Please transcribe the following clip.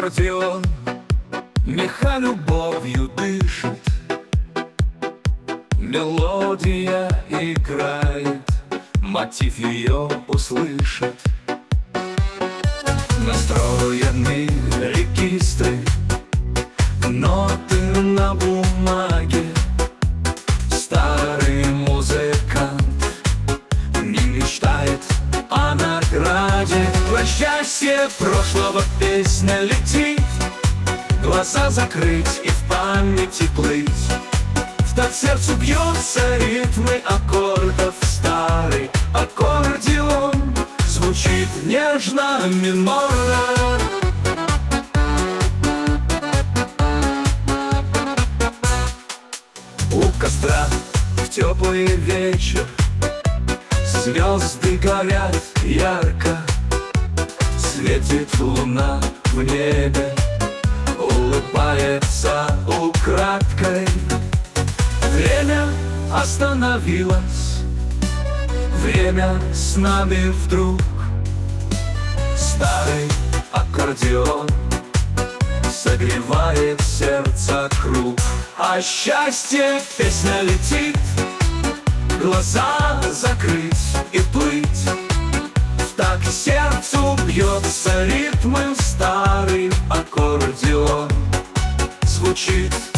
аккордеон, меха любовью дышит, мелодия играет, мотив ее услышит. Настроены регистры, ноты на бумаге. Старый музыкант не мечтает о награде. Во счастье прошлого песня летит, глаза закрыть и в памяти плыть. В такт сердцу бьется ритмы аккордов. Старый аккордеон звучит нежно, минорно. У костра в теплый вечер звезды горят ярко, светит луна в небе, улыбается украдкой. Время остановилось, время с нами вдруг. Старый аккордеон согревает сердце круг. А счастье песня летит, глаза закрыть и плыть. В такт сердцу бьется ритмом. Старый аккордеон звучит